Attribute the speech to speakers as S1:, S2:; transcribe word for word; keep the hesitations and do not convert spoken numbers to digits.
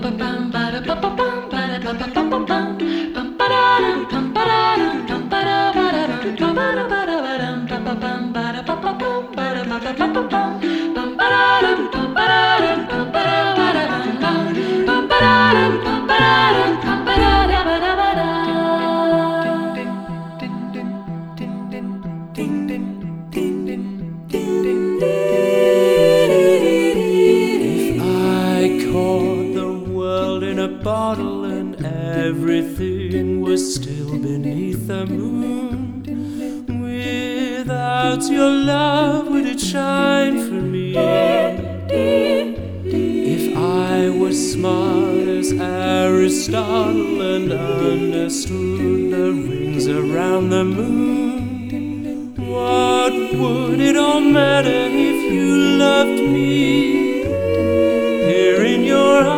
S1: If I caught the world in a bottle and everything was still beneath the moon, without your love would it shine for me? If I was smart as Aristotle and understood the rings around the moon, what would it all matter if you loved me?